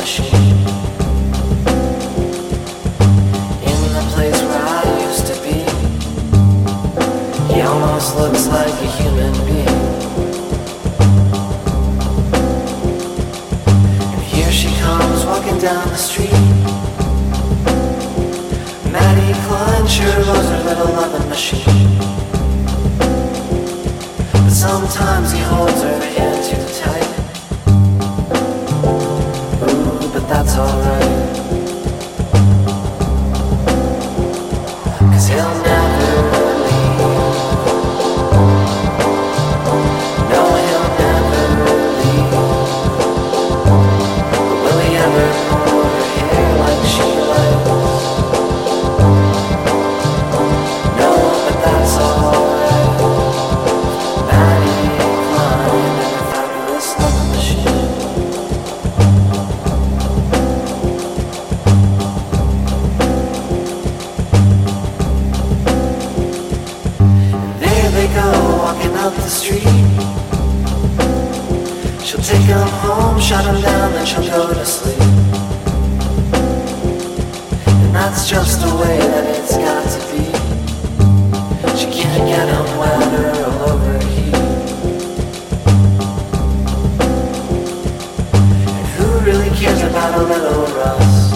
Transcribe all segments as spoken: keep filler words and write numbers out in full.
machine. In the place where I used to be, he almost looks like a human being. And here she comes walking down the street. Maddie Klein sure loves her little loving machine. But sometimes he holds her hand too tight. Ooh, but that's alright. Cause he'll never leave. No, he'll never leave. But will he ever pull her hair like she likes? No, but that's alright. Maddie Klein and her fabulous loving machine. They go walking up the street. She'll take him home, shut him down, then she'll go to sleep. And that's just the way that it's got to be. She can't get him wet or he'll overheat. And who really cares about a little rust?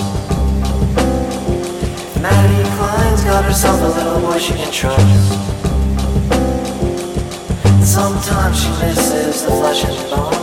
If Maddie Klein's got herself a little boy she can trust. Sometimes she misses the flesh and bone.